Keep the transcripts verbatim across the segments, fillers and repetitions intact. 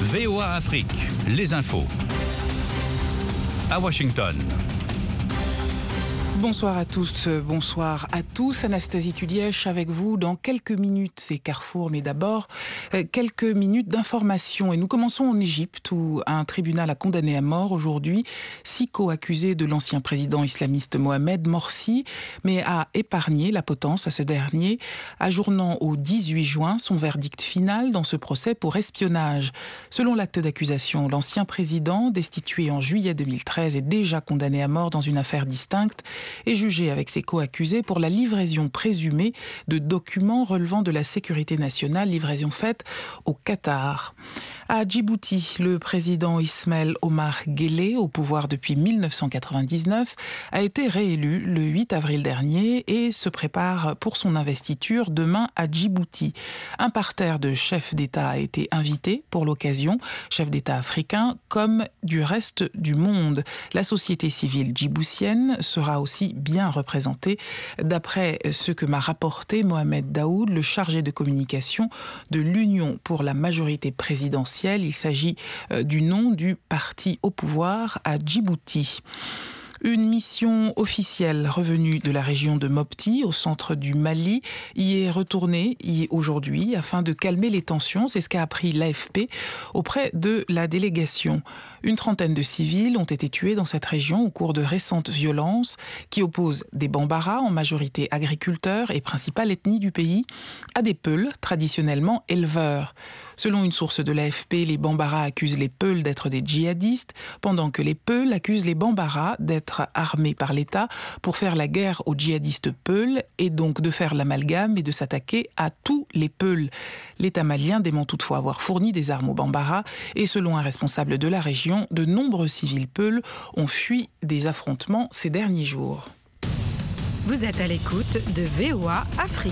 V O A Afrique, les infos. À Washington. Bonsoir à tous, bonsoir à tous. Anastasie Tulièche avec vous dans quelques minutes. C'est Carrefour, mais d'abord euh, quelques minutes d'information. Et nous commençons en Égypte où un tribunal a condamné à mort aujourd'hui six co-accusés de l'ancien président islamiste Mohamed Morsi, mais a épargné la potence à ce dernier, ajournant au dix-huit juin son verdict final dans ce procès pour espionnage. Selon l'acte d'accusation, l'ancien président, destitué en juillet deux mille treize, est déjà condamné à mort dans une affaire distincte est jugé avec ses co-accusés pour la livraison présumée de documents relevant de la sécurité nationale, livraison faite au Qatar. À Djibouti, le président Ismaël Omar Guelleh, au pouvoir depuis mille neuf cent quatre-vingt-dix-neuf, a été réélu le huit avril dernier et se prépare pour son investiture demain à Djibouti. Un parterre de chefs d'État a été invité pour l'occasion, chefs d'État africains comme du reste du monde. La société civile djiboutienne sera aussi bien représentée, d'après ce que m'a rapporté Mohamed Daoud, le chargé de communication de l'Union pour la majorité présidentielle. Il s'agit du nom du parti au pouvoir à Djibouti. Une mission officielle revenue de la région de Mopti, au centre du Mali, y est retournée y est aujourd'hui afin de calmer les tensions. C'est ce qu'a appris l'A F P auprès de la délégation. Une trentaine de civils ont été tués dans cette région au cours de récentes violences qui opposent des Bambara, en majorité agriculteurs et principale ethnie du pays, à des Peuls, traditionnellement éleveurs. Selon une source de l'A F P, les Bambara accusent les Peuls d'être des djihadistes, pendant que les Peuls accusent les Bambara d'être armés par l'État pour faire la guerre aux djihadistes Peuls et donc de faire l'amalgame et de s'attaquer à tous les Peuls. L'État malien dément toutefois avoir fourni des armes aux Bambara et selon un responsable de la région, de nombreux civils Peuls ont fui des affrontements ces derniers jours. Vous êtes à l'écoute de V O A Afrique.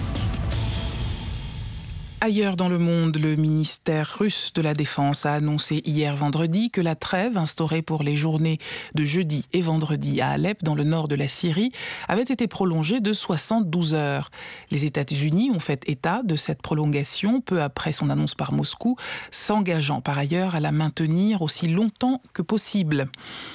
Ailleurs dans le monde, le ministère russe de la Défense a annoncé hier vendredi que la trêve instaurée pour les journées de jeudi et vendredi à Alep, dans le nord de la Syrie, avait été prolongée de soixante-douze heures. Les États-Unis ont fait état de cette prolongation peu après son annonce par Moscou, s'engageant par ailleurs à la maintenir aussi longtemps que possible.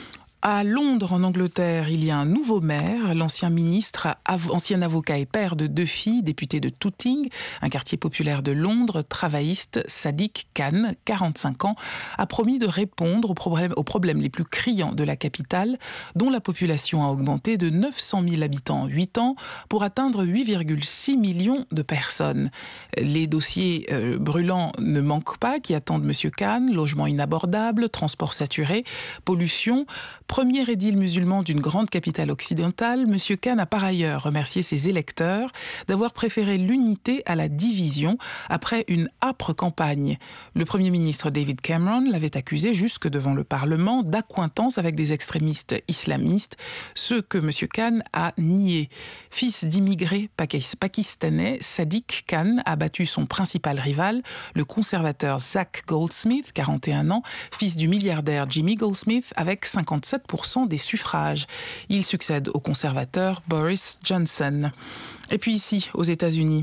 À Londres, en Angleterre, il y a un nouveau maire, l'ancien ministre, av- ancien avocat et père de deux filles, député de Tooting, un quartier populaire de Londres, travailliste, Sadiq Khan, quarante-cinq ans, a promis de répondre aux problèmes, aux problèmes les plus criants de la capitale, dont la population a augmenté de neuf cent mille habitants en huit ans pour atteindre huit virgule six millions de personnes. Les dossiers euh, brûlants ne manquent pas, qui attendent M. Khan, logement inabordable, transport saturé, pollution. Premier édile musulman d'une grande capitale occidentale, M. Khan a par ailleurs remercié ses électeurs d'avoir préféré l'unité à la division après une âpre campagne. Le Premier ministre David Cameron l'avait accusé jusque devant le Parlement d'accointance avec des extrémistes islamistes, ce que M. Khan a nié. Fils d'immigrés pakistanais, Sadiq Khan a battu son principal rival, le conservateur Zach Goldsmith, quarante et un ans, fils du milliardaire Jimmy Goldsmith, avec cinquante-sept pour cent des suffrages. Il succède au conservateur Boris Johnson. Et puis ici, aux États-Unis,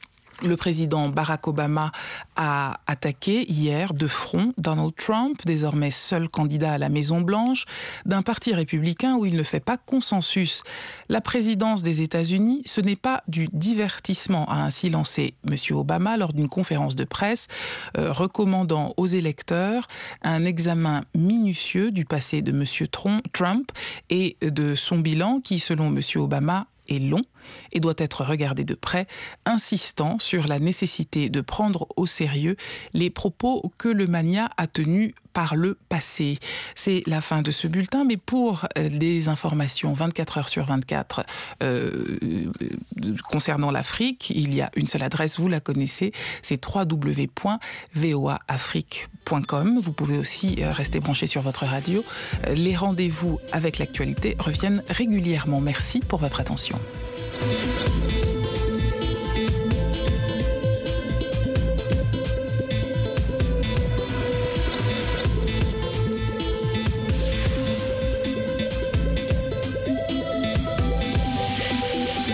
le président Barack Obama a attaqué hier de front Donald Trump, désormais seul candidat à la Maison-Blanche, d'un parti républicain où il ne fait pas consensus. La présidence des États-Unis, ce n'est pas du divertissement, a ainsi lancé M. Obama lors d'une conférence de presse, euh, recommandant aux électeurs un examen minutieux du passé de M. Trump et de son bilan qui, selon M. Obama, est long et doit être regardé de près, insistant sur la nécessité de prendre au sérieux les propos que le Mania a tenus par le passé. C'est la fin de ce bulletin, mais pour des informations vingt-quatre heures sur vingt-quatre euh, concernant l'Afrique, il y a une seule adresse, vous la connaissez, c'est w w w point v o a afrique point com. Vous pouvez aussi rester branché sur votre radio. Les rendez-vous avec l'actualité reviennent régulièrement. Merci pour votre attention.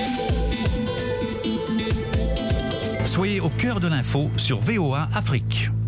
Soyez au cœur de l'info sur V O A Afrique.